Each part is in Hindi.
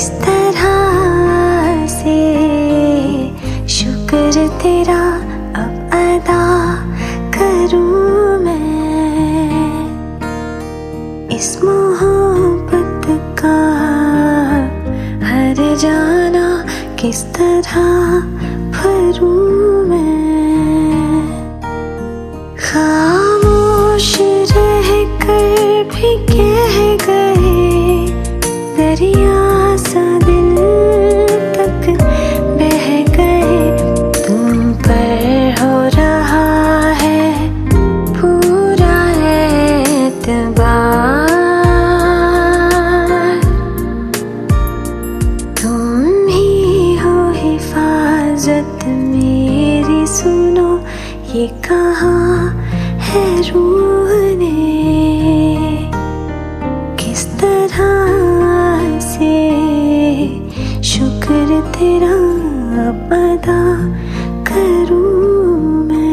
किस तरह से शुक्र तेरा अब अदा करूं मैं, इस मोहब्बत का हर जाना किस तरह भरूं मैं। खामोश रह कर भी कह गए, दरिया सा दिल तक बह गए। तुम पर हो रहा है पूरा एतबार, तुम ही हो हिफाजत मेरी। सुनो ये कहा है रूह ने, किस तरह से शुक्र तेरा अब अदा करूं मैं।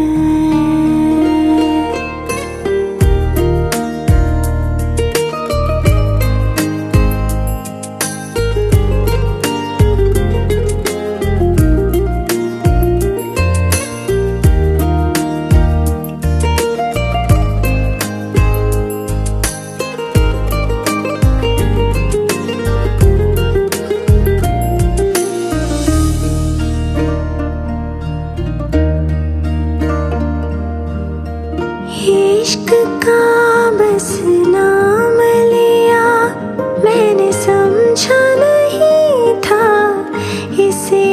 इश्क का बस नाम लिया मैंने, समझा नहीं था इसे।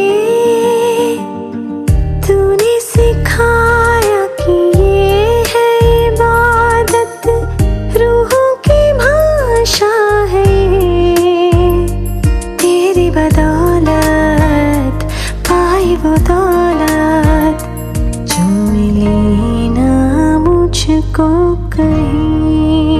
तूने सिखाया कि ये है इबादत, रूहों की भाषा है। तेरी बदौलत पाई वो दौलत जो मिली ना मुझको कहीं।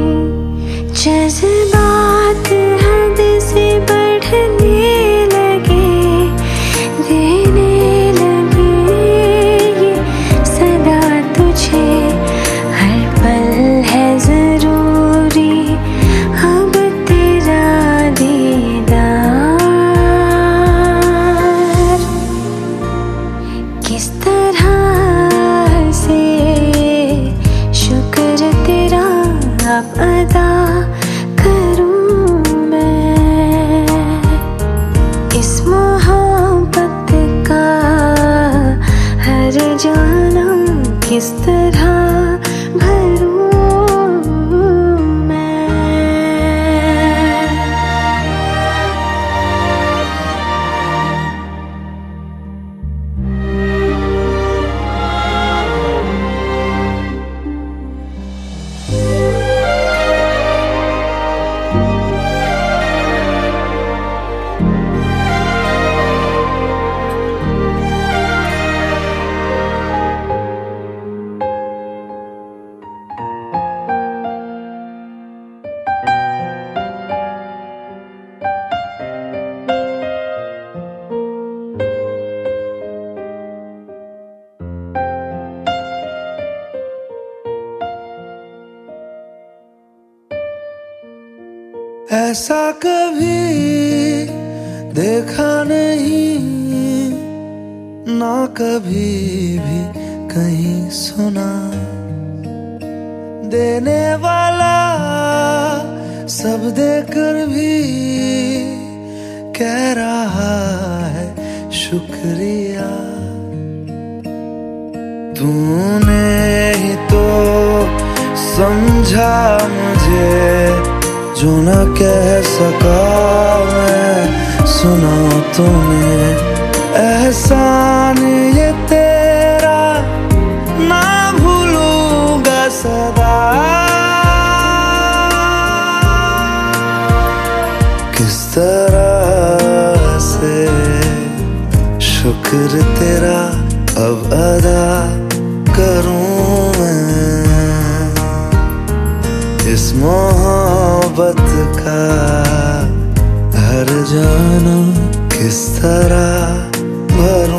जज्बात हद से बढ़ने लगे, देने लगे ये सदा तुझे। हर पल है जरूरी अब तेरा दीदार, किस तरह से शुक्र तेरा अब अदा करूं मैं। इस मोहब्बत का हर जाना किस तरह भरूं मैं। ऐसा कभी देखा नहीं, ना कभी भी कहीं सुना। देने वाला सब देकर भी कह रहा है शुक्रिया। तूने ही तो समझा मुझे जो न कह सका मैं, सुना तूने एहसान ये तेरा, ना भूलूंगा सदा। किस तरह से शुक्र तेरा अब अदा करूं मैं। इस मोहब्बत का हर जाना किस तरह भर